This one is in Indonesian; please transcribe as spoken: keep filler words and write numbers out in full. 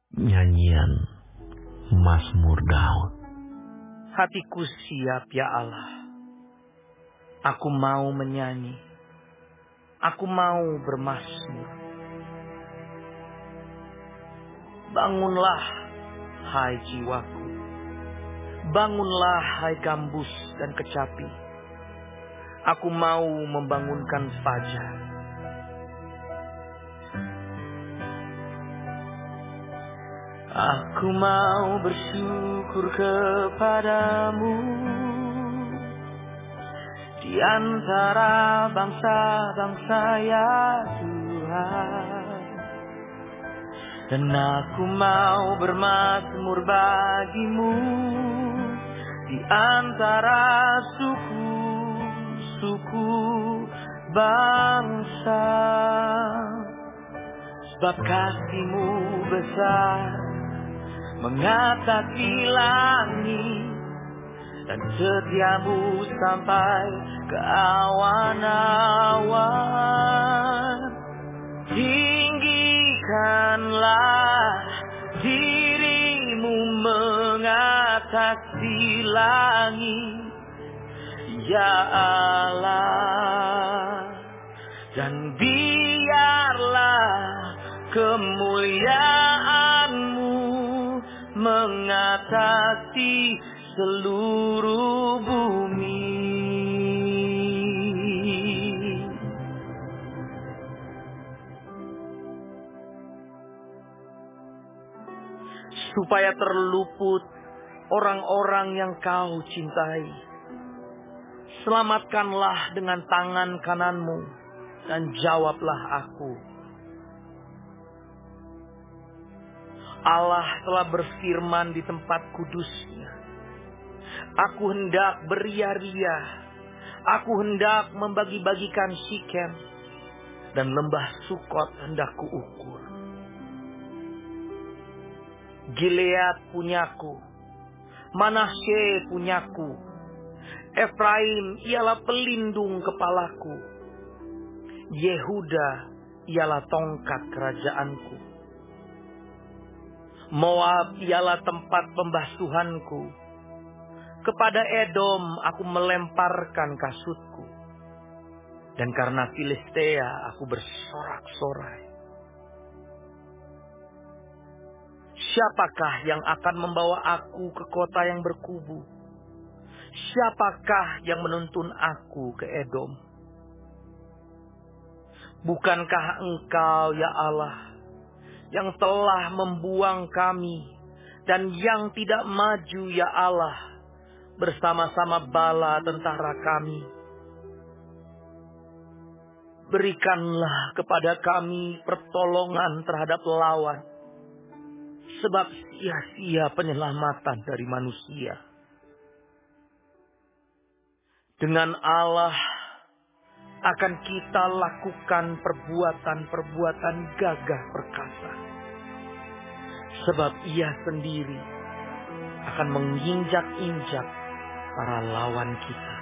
Nyanyian Mazmur Daud. Hatiku siap ya Allah, aku mau menyanyi, aku mau bermazmur. Bangunlah hai jiwaku, bangunlah hai gambus dan kecapi. Aku mau membangunkan fajar. Aku mau bersyukur kepadamu di antara bangsa-bangsa ya Tuhan. Dan aku mau bermazmur bagimu di antara suku-suku bangsa. Sebab kasih-Mu besar mengatasi langit, dan setia-Mu sampai ke awan-awan. Tinggikanlah diri-Mu mengatasi langit, ya Allah. Dan biarlah kemuliaan-Mu mengatasi seluruh bumi. Supaya terluput orang-orang yang Kau cintai, selamatkanlah dengan tangan kanan-Mu dan jawablah aku. Allah telah berfirman di tempat kudus-Nya, aku hendak beria-ria, aku hendak membagi-bagikan Sikem, dan lembah Sukot hendak kuukur. Gilead punyaku, Manasye punyaku, Efraim ialah pelindung kepalaku, Yehuda ialah tongkat kerajaanku. Moab ialah tempat pembasuhanku, kepada Edom aku melemparkan kasutku, dan karena Filistea aku bersorak-sorai. Siapakah yang akan membawa aku ke kota yang berkubu? Siapakah yang menuntun aku ke Edom? Bukankah Engkau ya Allah yang telah membuang kami, dan yang tidak maju ya Allah bersama-sama bala tentara kami? Berikanlah kepada kami pertolongan terhadap lawan, sebab sia-sia penyelamatan dari manusia. Dengan Allah akan kita lakukan perbuatan-perbuatan gagah perkasa, sebab Ia sendiri akan menginjak-injak para lawan kita.